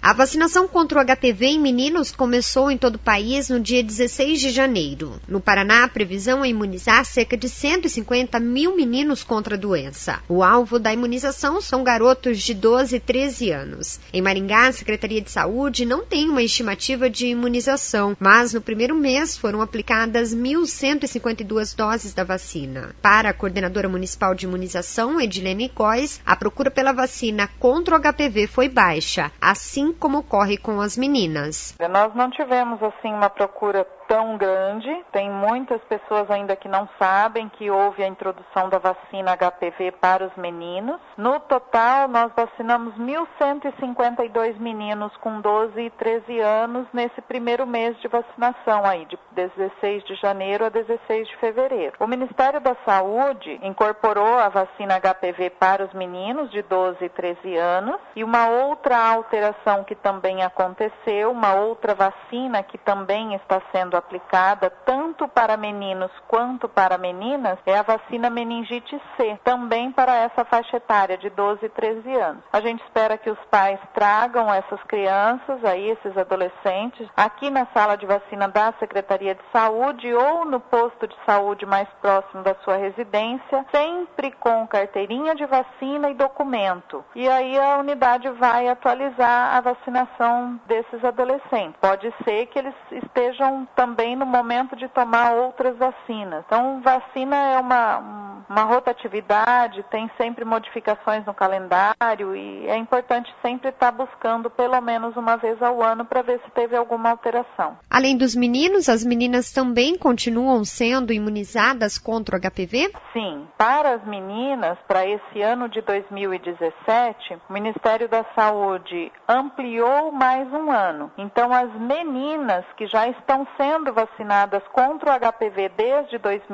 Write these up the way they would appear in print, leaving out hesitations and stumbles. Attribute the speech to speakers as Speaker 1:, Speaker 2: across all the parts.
Speaker 1: A vacinação contra o HPV em meninos começou em todo o país no dia 16 de janeiro. No Paraná, a previsão é imunizar cerca de 150 mil meninos contra a doença. O alvo da imunização são garotos de 12 e 13 anos. Em Maringá, a Secretaria de Saúde não tem uma estimativa de imunização, mas no primeiro mês foram aplicadas 1.152 doses da vacina. Para a coordenadora municipal de imunização, Edilene Góes, a procura pela vacina contra o HPV foi baixa, assim como ocorre com as meninas.
Speaker 2: Nós não tivemos assim uma procura tão grande, tem muitas pessoas ainda que não sabem que houve a introdução da vacina HPV para os meninos. No total, nós vacinamos 1.152 meninos com 12 e 13 anos nesse primeiro mês de vacinação aí, de 16 de janeiro a 16 de fevereiro. O Ministério da Saúde incorporou a vacina HPV para os meninos de 12 e 13 anos e uma outra alteração que também aconteceu, uma outra vacina que também está sendo aplicada tanto para meninos quanto para meninas, é a vacina meningite C, também para essa faixa etária de 12 e 13 anos. A gente espera que os pais tragam essas crianças, aí, esses adolescentes, aqui na sala de vacina da Secretaria de Saúde ou no posto de saúde mais próximo da sua residência, sempre com carteirinha de vacina e documento. E aí a unidade vai atualizar a vacinação desses adolescentes. Pode ser que eles estejam também no momento de tomar outras vacinas. Então, vacina é uma rotatividade, tem sempre modificações no calendário e é importante sempre estar buscando pelo menos uma vez ao ano para ver se teve alguma alteração.
Speaker 1: Além dos meninos, as meninas também continuam sendo imunizadas contra o HPV?
Speaker 2: Sim. Para as meninas, para esse ano de 2017, o Ministério da Saúde ampliou mais um ano. Então, as meninas que já estão sendo vacinadas contra o HPV desde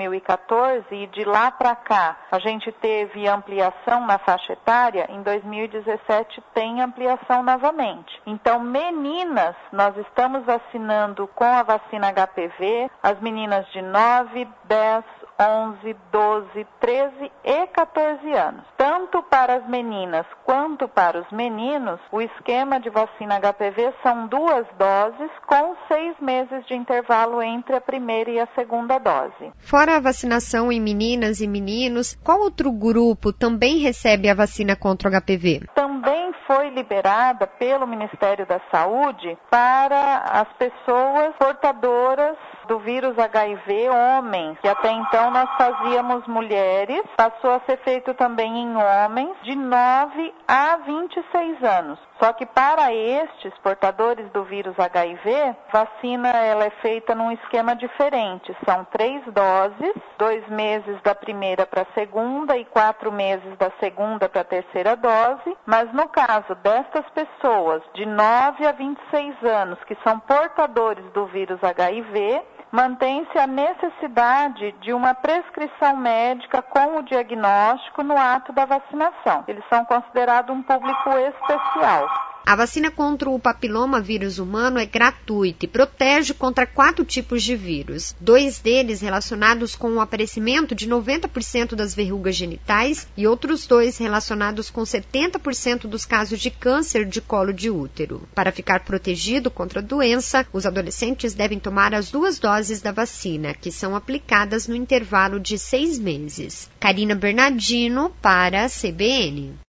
Speaker 2: 2014 e de lá para cá a gente teve ampliação na faixa etária, em 2017 tem ampliação novamente. Então, meninas, nós estamos vacinando com a vacina HPV as meninas de 9, 10, 11, 12, 13 e 14 anos. Tanto para as meninas quanto para os meninos, o esquema de vacina HPV são 2 doses com 6 meses de intervalo entre a primeira e a segunda dose.
Speaker 1: Fora a vacinação em meninas e meninos, qual outro grupo também recebe a vacina contra o HPV?
Speaker 2: Também foi liberada pelo Ministério da Saúde para as pessoas portadoras do vírus HIV, homens, que até então nós fazíamos mulheres, passou a ser feito também em homens de 9 a 26 anos. Só que para estes portadores do vírus HIV, a vacina ela é feita num esquema diferente. São 3 doses, 2 meses da primeira para a segunda e 4 meses da segunda para a terceira dose. Mas no caso destas pessoas de 9 a 26 anos que são portadores do vírus HIV, mantém-se a necessidade de uma prescrição médica com o diagnóstico no ato da vacinação. Eles são considerados um público especial.
Speaker 1: A vacina contra o papiloma vírus humano é gratuita e protege contra 4 tipos de vírus. 2 deles relacionados com o aparecimento de 90% das verrugas genitais e outros 2 relacionados com 70% dos casos de câncer de colo de útero. Para ficar protegido contra a doença, os adolescentes devem tomar as 2 doses da vacina, que são aplicadas no intervalo de 6 meses. Karina Bernardino para a CBN.